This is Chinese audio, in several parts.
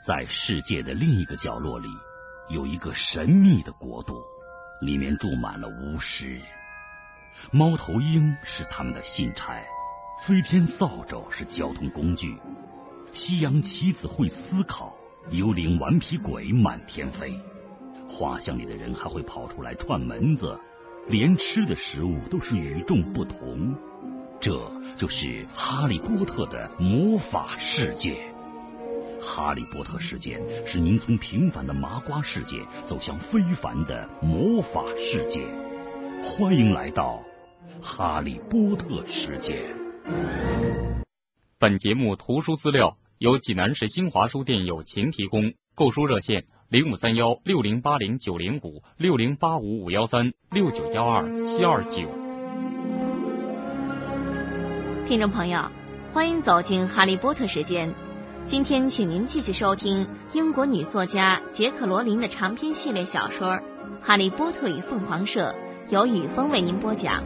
在世界的另一个角落里，有一个神秘的国度，里面住满了巫师。猫头鹰是他们的信差，飞天扫帚是交通工具，西洋棋子会思考，幽灵顽皮鬼满天飞。画像里的人还会跑出来串门子，连吃的食物都是与众不同。这就是哈利波特的魔法世界。哈利波特事件是您从平凡的麻瓜世界走向非凡的魔法世界。欢迎来到哈利波特世界。 本节目图书资料由济南市新华书店友情提供，购书热线0531608095 60855136912-729。 听众朋友，欢迎走进哈利波特时间。今天请您继续收听英国女作家杰克·罗琳的长篇系列小说《哈利波特与凤凰社》，由雨峰为您播讲。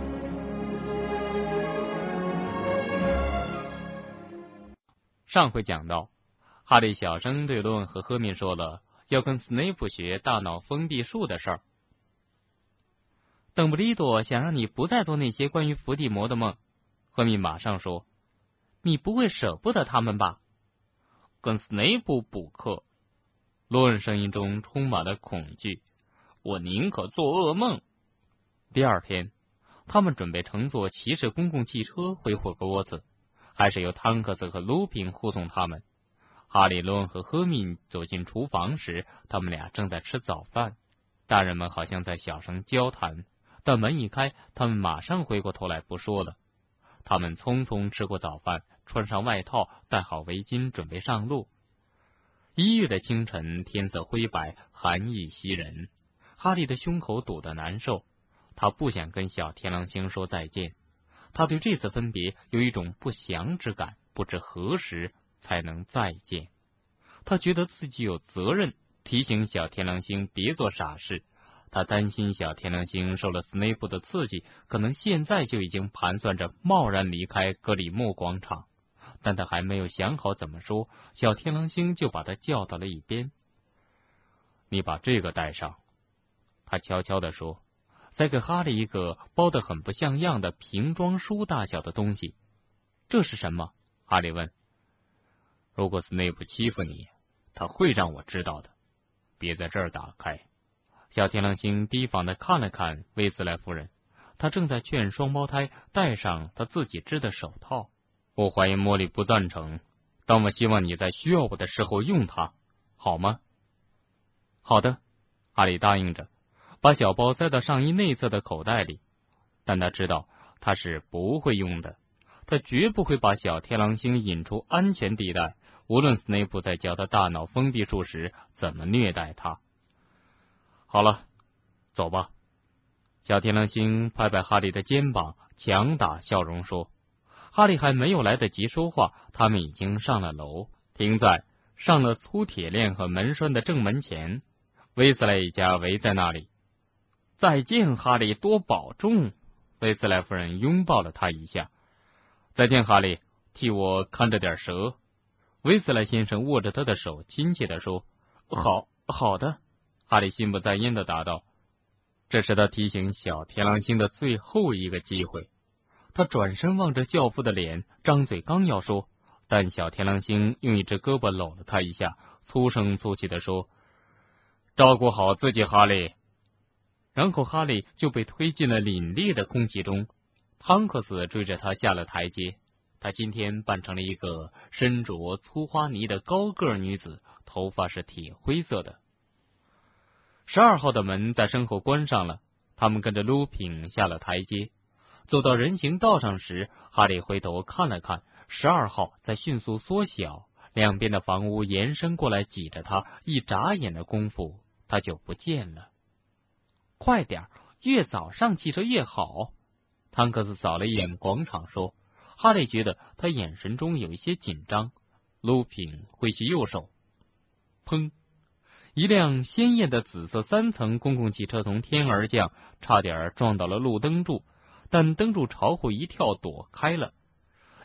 上回讲到，哈利小声对罗恩和赫敏说了要跟斯内普学大脑封闭术的事儿。邓布利多想让你不再做那些关于伏地魔的梦。赫敏马上说，你不会舍不得他们吧？跟斯内普补课。罗恩声音中充满了恐惧，我宁可做噩梦。第二天，他们准备乘坐骑士公共汽车回霍格沃茨，还是由汤克斯和鲁宾护送他们。哈利、罗恩和赫敏走进厨房时，他们俩正在吃早饭。大人们好像在小声交谈，但门一开，他们马上回过头来不说了。他们匆匆吃过早饭，穿上外套，戴好围巾，准备上路。1月的清晨，天色灰白，寒意袭人。哈利的胸口堵得难受，他不想跟小天狼星说再见。他对这次分别有一种不祥之感，不知何时才能再见。他觉得自己有责任提醒小天狼星别做傻事。他担心小天狼星受了斯内普的刺激，可能现在就已经盘算着贸然离开格里莫广场，但他还没有想好怎么说，小天狼星就把他叫到了一边。你把这个带上，他悄悄地说，再给哈利一个包得很不像样的瓶装书大小的东西。这是什么？哈利问。如果斯内普欺负你，他会让我知道的。别在这儿打开。小天狼星提防地看了看威斯莱夫人，他正在劝双胞胎戴上他自己织的手套。我怀疑茉莉不赞成，但我希望你在需要我的时候用它，好吗？好的，哈利答应着，把小包塞到上衣内侧的口袋里。但他知道他是不会用的，他绝不会把小天狼星引出安全地带，无论斯内普在教他大脑封闭术时怎么虐待他。好了，走吧。小天狼星拍拍哈利的肩膀，强打笑容说。哈利还没有来得及说话，他们已经上了楼，停在上了粗铁链和门栓的正门前。威斯莱一家围在那里。再见，哈利，多保重。威斯莱夫人拥抱了他一下。再见，哈利，替我看着点蛇。威斯莱先生握着他的手，亲切地说。好的。哈利心不在焉地答道。这是他提醒小天狼星的最后一个机会。他转身望着教父的脸，张嘴刚要说，但小天狼星用一只胳膊搂了他一下，粗声粗气地说，照顾好自己，哈利。然后哈利就被推进了凛冽的空气中。汤克斯追着他下了台阶。他今天扮成了一个身着粗花呢的高个女子，头发是铁灰色的。12号的门在身后关上了，他们跟着鲁品下了台阶。走到人行道上时，哈利回头看了看，12号在迅速缩小，两边的房屋延伸过来挤着他，一眨眼的功夫他就不见了。快点，越早上汽车越好。汤克斯扫了一眼广场说。哈利觉得他眼神中有一些紧张。鲁品挥起右手，砰！一辆鲜艳的紫色3层公共汽车从天而降，差点撞到了路灯柱，但灯柱朝后一跳躲开了。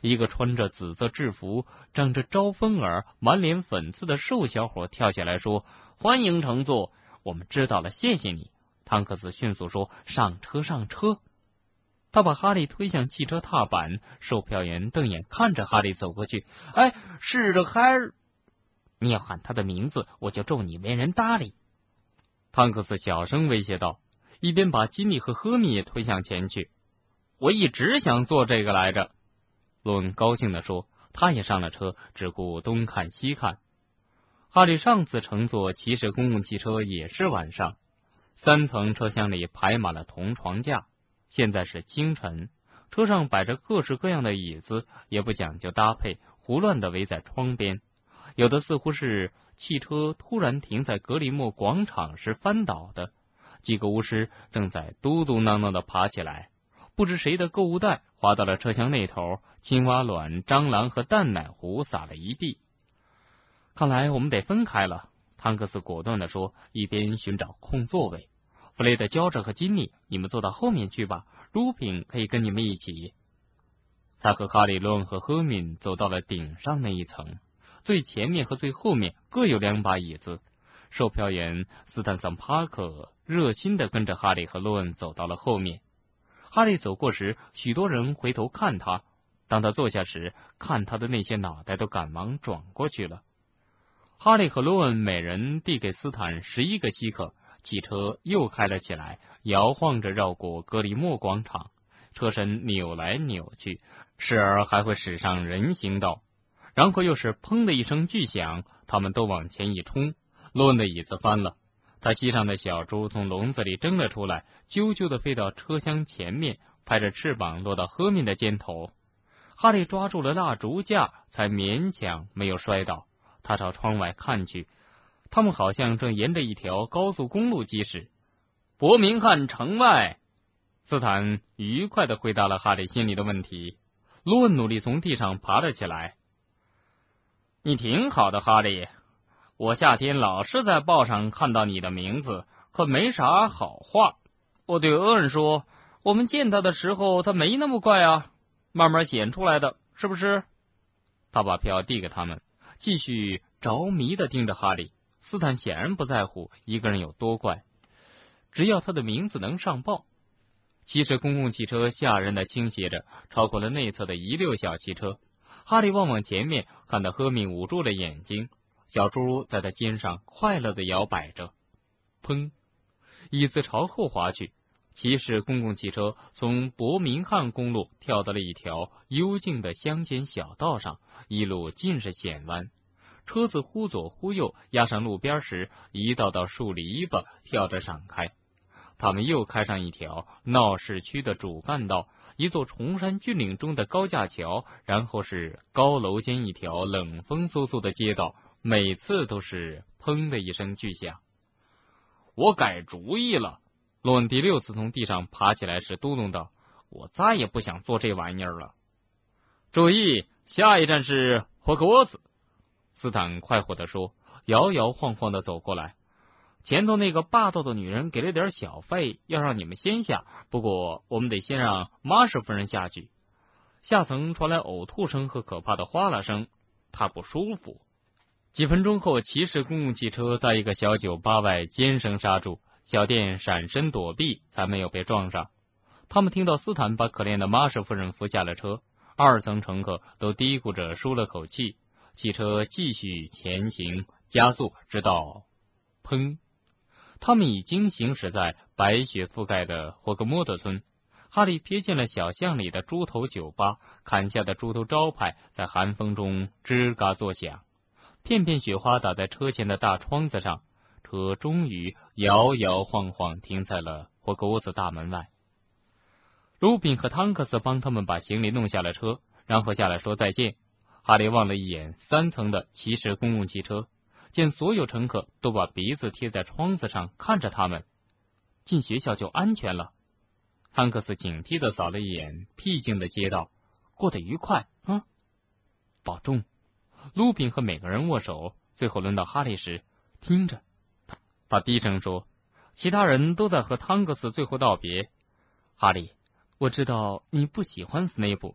一个穿着紫色制服、长着招风耳、满脸粉刺的瘦小伙跳下来说：“欢迎乘坐，我们知道了，谢谢你。”汤克斯迅速说：“上车，上车。”他把哈利推向汽车踏板，售票员瞪眼看着哈利走过去。“哎，是的，海尔，你要喊他的名字，我就咒你没人搭理。”汤克斯小声威胁道，一边把金妮和赫米也推向前去。“我一直想做这个来着。”罗恩高兴地说，他也上了车，只顾东看西看。哈利上次乘坐骑士公共汽车也是晚上，3层车厢里排满了铜床架。现在是清晨，车上摆着各式各样的椅子，也不讲究搭配，胡乱地围在窗边。有的似乎是汽车突然停在格里莫广场时翻倒的。几个巫师正在嘟嘟囔囔地爬起来，不知谁的购物袋滑到了车厢那头，青蛙卵、蟑螂和蛋奶糊撒了一地。“看来我们得分开了。”汤克斯果断地说，一边寻找空座位。“弗雷德、乔治和金妮，你们坐到后面去吧，鲁宾可以跟你们一起。”他和哈利、罗恩和赫敏走到了顶上那一层，最前面和最后面各有2把椅子。售票员斯坦森·帕克热心地跟着哈利和罗恩走到了后面。哈利走过时，许多人回头看他，当他坐下时，看他的那些脑袋都赶忙转过去了。哈利和罗恩每人递给斯坦11个西克，汽车又开了起来，摇晃着绕过格里莫广场，车身扭来扭去，时而还会驶上人行道，然后又是砰的一声巨响，他们都往前一冲。罗恩的椅子翻了，他膝上的小猪从笼子里挣了出来，啾啾地飞到车厢前面，拍着翅膀落到赫敏的肩头。哈利抓住了蜡烛架，才勉强没有摔倒。他朝窗外看去，他们好像正沿着一条高速公路疾驶。“伯明翰城外。”斯坦愉快地回答了哈利心里的问题。罗恩努力从地上爬了起来。“你挺好的，哈利。我夏天老是在报上看到你的名字，可没啥好话。我对厄恩说，我们见他的时候他没那么怪啊，慢慢显出来的，是不是？”他把票递给他们，继续着迷地盯着哈利。斯坦显然不在乎一个人有多怪，只要他的名字能上报。骑士公共汽车吓人地倾斜着，超过了内侧的一溜小汽车。哈利望望前面，看到赫敏捂住了眼睛，小猪在他肩上快乐地摇摆着。砰！椅子朝后滑去，骑士公共汽车从伯明翰公路跳到了一条幽静的乡间小道上，一路尽是险弯。车子忽左忽右，压上路边时，一道道树篱笆跳着闪开。他们又开上一条闹市区的主干道，一座崇山峻岭中的高架桥，然后是高楼间一条冷风嗖嗖的街道，每次都是砰的一声巨响。“我改主意了。”罗恩第6次从地上爬起来时嘟囔道，“我再也不想做这玩意儿了。”“注意，下一站是霍格沃茨。”斯坦快活地说，摇摇晃晃地走过来。“前头那个霸道的女人给了点小费，要让你们先下，不过我们得先让玛士夫人下去。”下层传来呕吐声和可怕的哗啦声，她不舒服。几分钟后，骑士公共汽车在一个小酒吧外尖声刹住，小店闪身躲避，才没有被撞上。他们听到斯坦把可怜的玛士夫人扶下了车，2层乘客都嘀咕着舒了口气。汽车继续前行，加速，直到砰！他们已经行驶在白雪覆盖的霍格莫特村。哈利瞥见了小巷里的猪头酒吧，砍下的猪头招牌在寒风中吱嘎作响，片片雪花打在车前的大窗子上。车终于摇摇晃晃停在了霍格沃茨大门外。鲁宾和汤克斯帮他们把行李弄下了车，然后下来说再见。哈利望了一眼3层的骑士公共汽车，见所有乘客都把鼻子贴在窗子上看着他们。进学校就安全了。汤克斯警惕地扫了一眼僻静的街道，过得愉快啊，保重。鲁宾和每个人握手，最后轮到哈利时，听着，他低声说，其他人都在和汤克斯最后道别。哈利，我知道你不喜欢斯内普，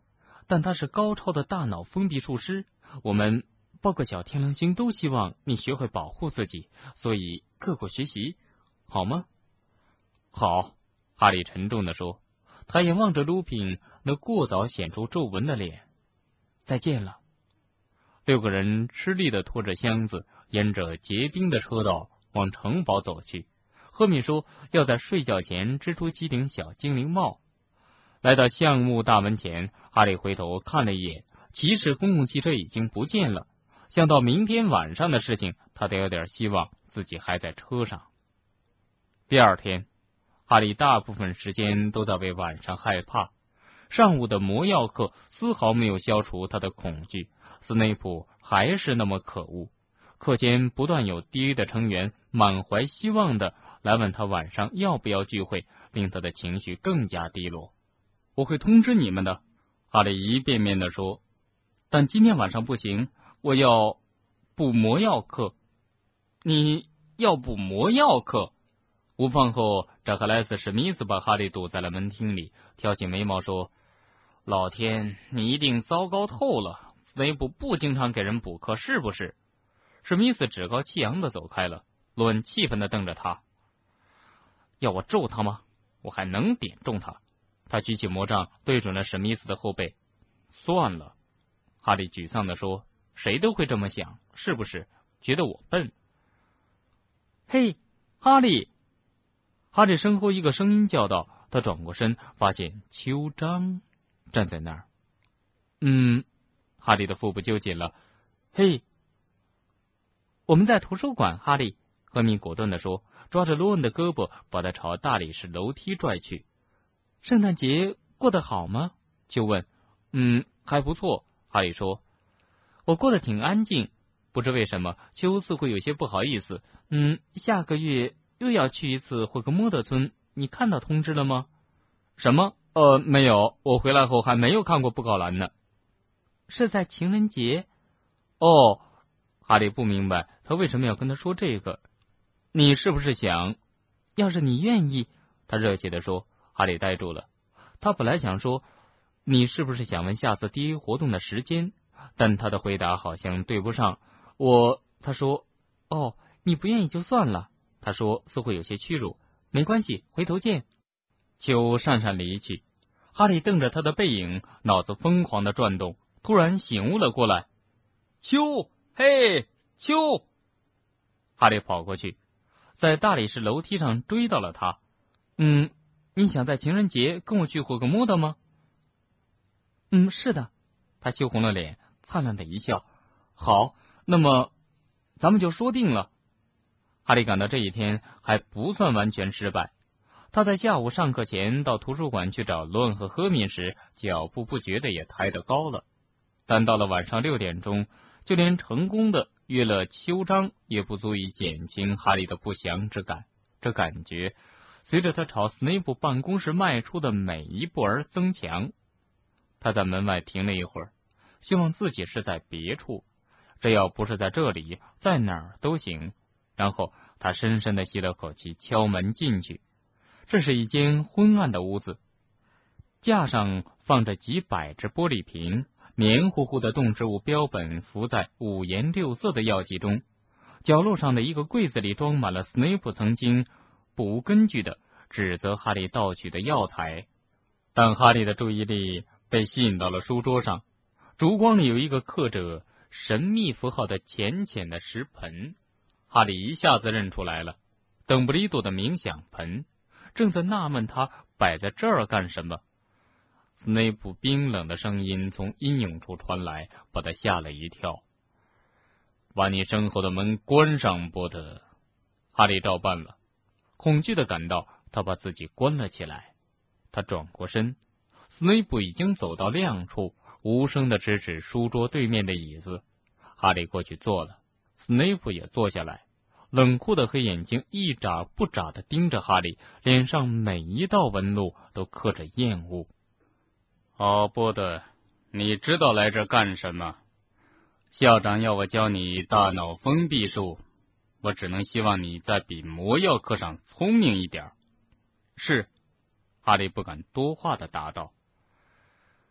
但他是高超的大脑封闭术师，我们包括小天狼星都希望你学会保护自己，所以刻苦学习，好吗？好，哈利沉重地说，他眼望着鲁宾那过早显出皱纹的脸。再见了。6个人吃力地拖着箱子，沿着结冰的车道往城堡走去。赫敏说要在睡觉前织出几顶小精灵帽。来到橡木大门前，哈利回头看了一眼，骑士公共汽车已经不见了。想到明天晚上的事情，他得有点希望自己还在车上。第二天，哈利大部分时间都在为晚上害怕。上午的魔药课丝毫没有消除他的恐惧，斯内普还是那么可恶。课间不断有 DA 的成员满怀希望的来问他晚上要不要聚会，令他的情绪更加低落。我会通知你们的，哈利一遍遍地说，但今天晚上不行，我要补魔药课。你要补魔药课？午饭后，扎克莱斯·史密斯把哈利堵在了门厅里，挑起眉毛说，老天，你一定糟糕透了，斯内普不经常给人补课是不是？史密斯趾高气扬地走开了，罗恩气愤地瞪着他，要我咒他吗？我还能点中他。他举起魔杖对准了史密斯的后背。算了，哈利沮丧地说，谁都会这么想，是不是？觉得我笨？嘿，哈利！哈利身后一个声音叫道，他转过身，发现邱章站在那儿。哈利的腹部揪紧了。嘿，我们在图书馆，哈利，赫敏果断地说，抓着罗恩的胳膊把他朝大理石楼梯拽去。圣诞节过得好吗？就问。还不错，哈利说。我过得挺安静，不知为什么，秋似会有些不好意思。下个月又要去一次霍格莫德村，你看到通知了吗？什么？没有，我回来后还没有看过布告栏呢。是在情人节？哦，哈利不明白他为什么要跟他说这个。你是不是想？要是你愿意，他热切地说。哈利呆住了，他本来想说，你是不是想问下次 DA 活动的时间？但他的回答好像对不上。他说，你不愿意就算了。他说，似乎有些屈辱。没关系，回头见。秋讪讪离去，哈利瞪着他的背影，脑子疯狂地转动，突然醒悟了过来。秋，嘿，秋！哈利跑过去，在大理石楼梯上追到了他。你想在情人节跟我去霍格莫德吗？是的。他羞红了脸，灿烂的一笑。好，那么咱们就说定了。哈利感到这一天还不算完全失败。他在下午上课前到图书馆去找罗恩和赫敏时，脚步不觉得也抬得高了。但到了晚上6点钟，就连成功的约了邱章也不足以减轻哈利的不祥之感。这感觉随着他朝斯内普办公室迈出的每一步而增强。他在门外停了一会儿，希望自己是在别处，这要不是在这里，在哪儿都行。然后他深深地吸了口气，敲门进去。这是一间昏暗的屋子，架上放着几百只玻璃瓶，黏糊糊的动植物标本浮在5颜6色的药剂中。角落上的一个柜子里装满了斯内普曾经不无根据的指责哈利盗取的药材。但哈利的注意力被吸引到了书桌上，烛光里有一个刻着神秘符号的浅浅的石盆。哈利一下子认出来了，邓布利多的冥想盆，正在纳闷他摆在这儿干什么。斯内普冰冷的声音从阴影处传来，把他吓了一跳。把你身后的门关上，波特。哈利照办了，恐惧地感到他把自己关了起来。他转过身，斯内普已经走到亮处，无声地指指书桌对面的椅子。哈利过去坐了，斯内普也坐下来，冷酷的黑眼睛一眨不眨地盯着哈利，脸上每一道纹路都刻着厌恶。波特，你知道来这干什么？校长要我教你大脑封闭术，我只能希望你在比魔药课上聪明一点。是，哈利不敢多话地答道。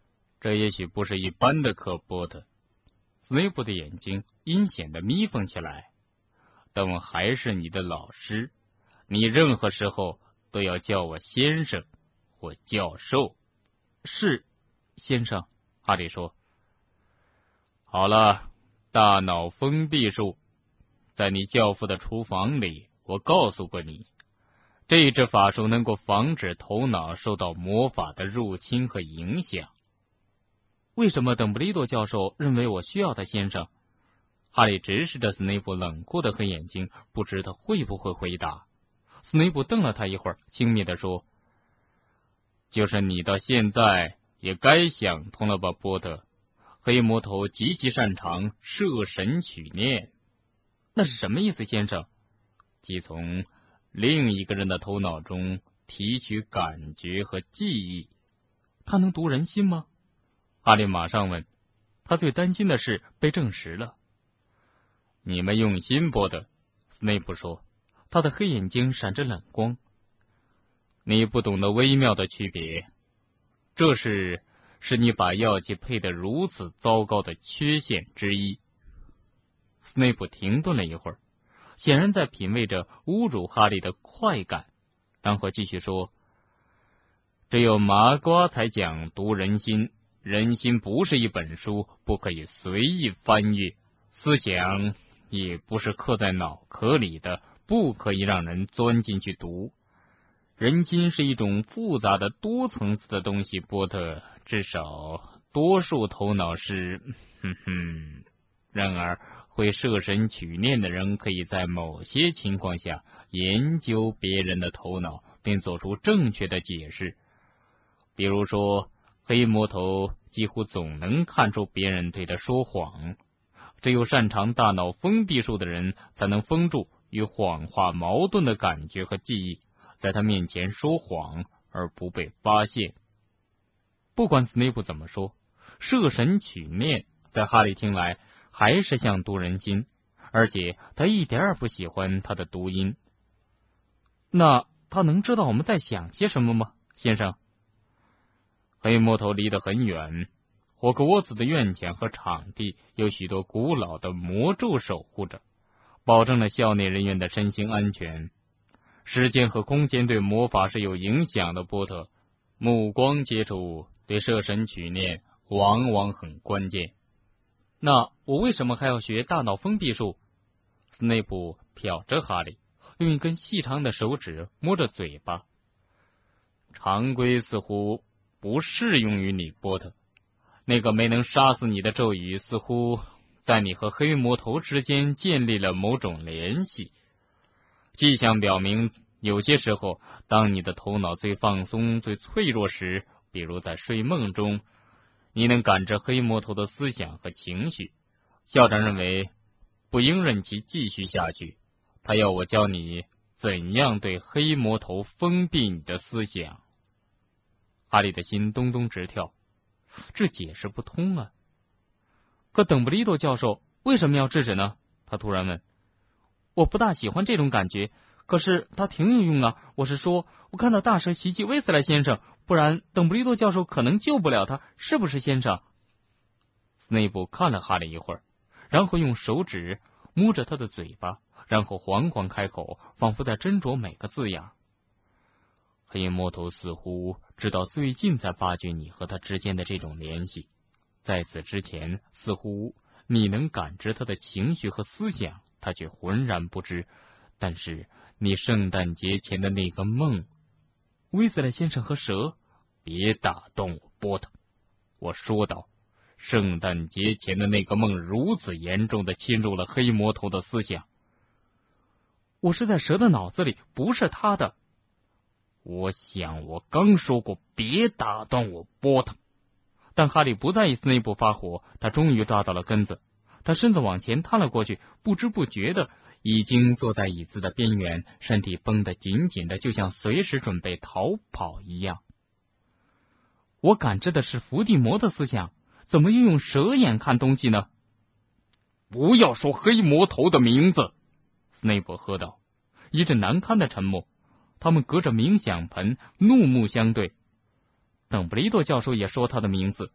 这也许不是一般的课，波特。斯内普的眼睛阴险地眯缝起来。但我还是你的老师，你任何时候都要叫我先生或教授。 是，先生， 哈利说。好了，大脑封闭术，在你教父的厨房里，我告诉过你，这支法术能够防止头脑受到魔法的入侵和影响。 为什么邓布利多教授认为我需要他，先生？ 哈利直视着斯内普冷酷的黑眼睛，不知他会不会回答。斯内普瞪了他一会儿，轻蔑地说：“就是你到现在也该想通了吧，波特？黑魔头极其擅长摄神取念。” 那是什么意思，先生？ 即从另一个人的头脑中提取感觉和记忆。 他能读人心吗？ 哈利马上问。 他最担心的事被证实了。 你们用心，波特，斯内普说， 他的黑眼睛闪着冷光。 你不懂得微妙的区别，这是你把药剂配得如此糟糕的缺陷之一。斯内普停顿了一会儿，显然在品味着侮辱哈利的快感，然后继续说：“只有麻瓜才讲读人心，人心不是一本书，不可以随意翻阅，思想也不是刻在脑壳里的，不可以让人钻进去读。人心是一种复杂的多层次的东西，波特，至少多数头脑是……然而会摄神取念的人可以在某些情况下研究别人的头脑，并做出正确的解释。比如说，黑魔头几乎总能看出别人对他说谎，只有擅长大脑封闭术的人才能封住与谎话矛盾的感觉和记忆，在他面前说谎而不被发现。不管斯内普怎么说，摄神取念在哈利听来还是像读人心，而且他一点儿不喜欢他的读音。 那他能知道我们在想些什么吗，先生？ 黑魔头离得很远，霍格沃茨的院墙和场地有许多古老的魔咒守护着，保证了校内人员的身心安全。时间和空间对魔法是有影响的，波特。目光接触对摄神取念往往很关键。 那我为什么还要学大脑封闭术？ 斯内普瞟着哈利，用一根细长的手指摸着嘴巴。常规似乎不适用于你，波特。那个没能杀死你的咒语似乎在你和黑魔头之间建立了某种联系。迹象表明，有些时候，当你的头脑最放松、最脆弱时，比如在睡梦中，你能感知黑魔头的思想和情绪。校长认为不应任其继续下去，他要我教你怎样对黑魔头封闭你的思想。哈利的心咚咚直跳，这解释不通啊！ 可邓布利多教授为什么要制止呢？他突然问。我不大喜欢这种感觉，可是他挺有用啊！我是说，我看到大蛇袭击威斯莱先生，不然邓布利多教授可能救不了他，是不是，先生？ 斯内普看了哈利一会儿，然后用手指摸着他的嘴巴，然后缓缓开口，仿佛在斟酌每个字样。黑魔头似乎直到最近才发觉你和他之间的这种联系，在此之前，似乎你能感知他的情绪和思想，他却浑然不知。但是你圣诞节前的那个梦， 威斯莱先生和蛇， 别打动我，波特，我说道，圣诞节前的那个梦如此严重地侵入了黑魔头的思想。 我是在蛇的脑子里，不是他的。 我想我刚说过，别打断我，波特。但哈利不在意斯内普发火，他终于抓到了根子。他身子往前探了过去，不知不觉的已经坐在椅子的边缘，身体绷得紧紧的，就像随时准备逃跑一样。 我感知的是伏地魔的思想，怎么又用蛇眼看东西呢？ 不要说黑魔头的名字，斯内普喝道。一阵难堪的沉默，他们隔着冥想盆怒目相对。 邓布利多教授也说他的名字，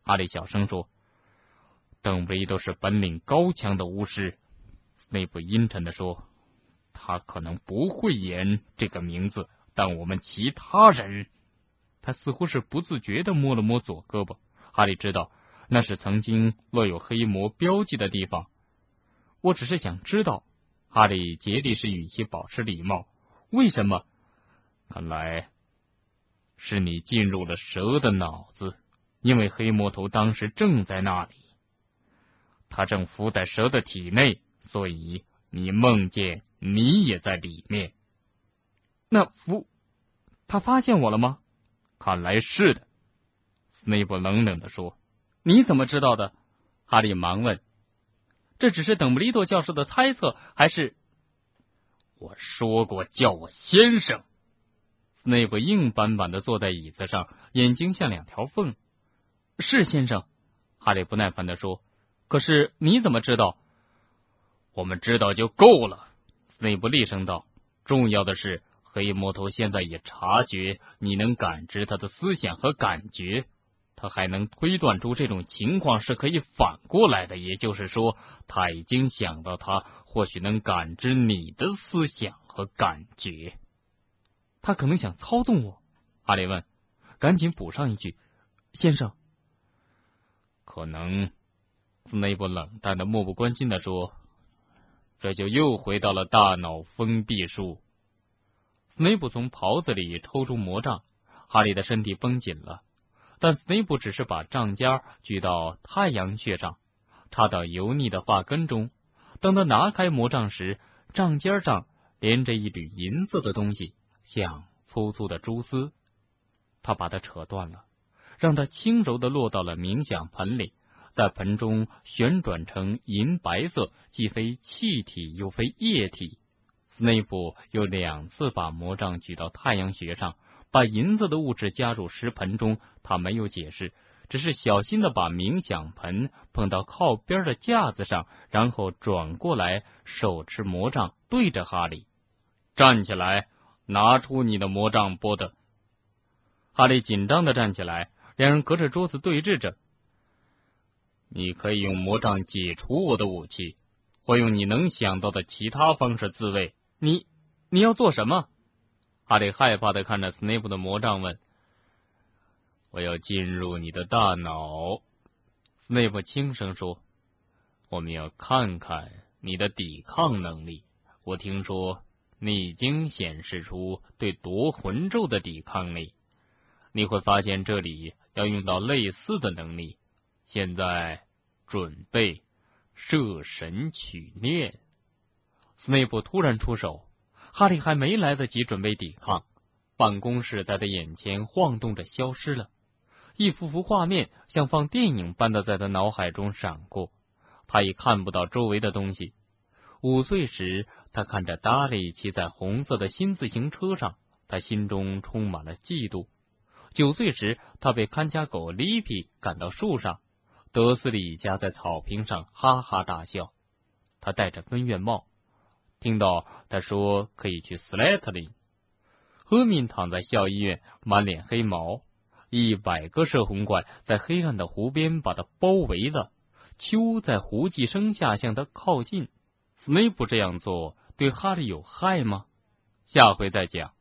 哈利小声说：“邓布利多是本领高强的巫师。”斯内普阴沉地说：“他可能不会演这个名字，但我们其他人……”他似乎是不自觉地摸了摸左胳膊。哈利知道那是曾经落有黑魔标记的地方。我只是想知道，哈利竭力使语气保持礼貌，为什么？看来是你进入了蛇的脑子，因为黑魔头当时正在那里，他正伏在蛇的体内，所以你梦见你也在里面。 那他发现我了吗？ 看来是的，斯内普冷冷地说。 你怎么知道的？ 哈利忙问。 这只是邓布利多教授的猜测，还是…… 我说过叫我先生。斯内普硬板板地坐在椅子上，眼睛像两条缝。 是先生， 哈利不耐烦地说。 可是你怎么知道？ 我们知道就够了，斯内普厉声道。重要的是，黑魔头现在也察觉你能感知他的思想和感觉，他还能推断出这种情况是可以反过来的，也就是说，他已经想到他或许能感知你的思想和感觉。 他可能想操纵我？ 哈利问， 赶紧补上一句：先生。 可能，斯内普冷淡的漠不关心地说。这就又回到了大脑封闭术。斯内普从袍子里抽出魔杖，哈利的身体绷紧了，但斯内普只是把杖尖举到太阳穴上，插到油腻的发根中。当他拿开魔杖时，杖尖上连着一缕银色的东西，像粗粗的蛛丝。他把它扯断了，让它轻柔地落到了冥想盆里，在盆中旋转成银白色，既非气体又非液体。斯内普又2次把魔杖举到太阳穴上，把银色的物质加入石盆中。他没有解释，只是小心地把冥想盆碰到靠边的架子上，然后转过来，手持魔杖对着哈利。站起来，拿出你的魔杖，波特。哈利紧张地站起来，两人隔着桌子对峙着。你可以用魔杖解除我的武器，或用你能想到的其他方式自卫。 你要做什么？ 哈利害怕地看着斯内普的魔杖问。我要进入你的大脑，斯内普轻声说。我们要看看你的抵抗能力。我听说你已经显示出对夺魂咒的抵抗力，你会发现这里要用到类似的能力。现在准备摄神取念。 斯内普突然出手，哈利还没来得及准备抵抗，办公室在他眼前晃动着消失了，一幅幅画面像放电影般的在他脑海中闪过，他已看不到周围的东西。5岁时，他看着达利骑在红色的新自行车上，他心中充满了嫉妒。9岁时，他被看家狗利皮赶到树上，德斯里家在草坪上哈哈大笑。他戴着分院帽，听到他说可以去斯莱特林。赫敏躺在校医院，满脸黑毛，100个摄魂怪在黑暗的湖边把他包围了。秋在胡寄生下向他靠近。斯内普这样做对哈利有害吗？下回再讲。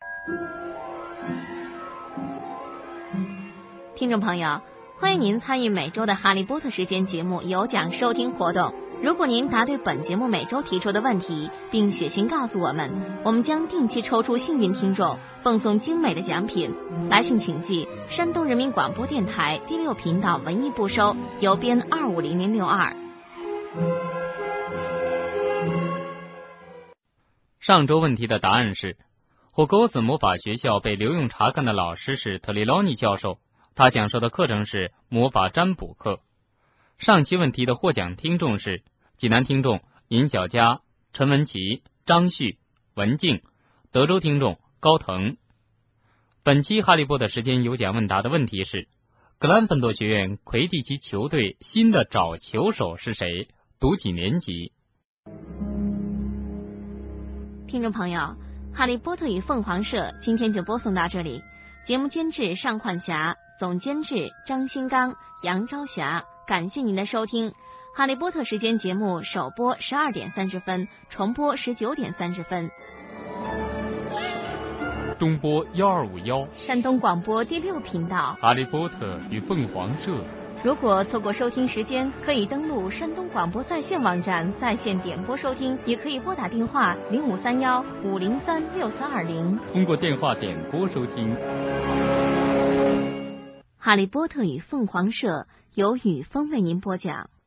听众朋友，欢迎您参与每周的哈利波特时间节目有奖收听活动。如果您答对本节目每周提出的问题，并写信告诉我们，我们将定期抽出幸运听众，奉送精美的奖品。来信请寄山东人民广播电台第6频道文艺部收，邮编250062。 上周问题的答案是，霍格沃茨魔法学校被留用查看的老师是特里劳尼教授，他讲授的课程是魔法占卜课。上期问题的获奖听众是济南听众尹小佳、陈文琪、张旭、文静，德州听众高腾。本期哈利波特时间有奖问答的问题是，格兰芬多学院魁地奇球队新的找球手是谁？读几年级？ 听众朋友，哈利波特与凤凰社今天就播送到这里。节目监制尚焕霞，总监制张新刚， 杨朝霞。感谢您的收听。哈利波特时间节目首播12点30分，重播19点30分。 中波1251， 山东广播第6频道， 哈利波特与凤凰社。 如果错过收听时间，可以登录山东广播在线网站在线点播收听，也可以拨打电话0531-503-6420， 通过电话点播收听。 哈利波特与凤凰社由雨峰为您播讲。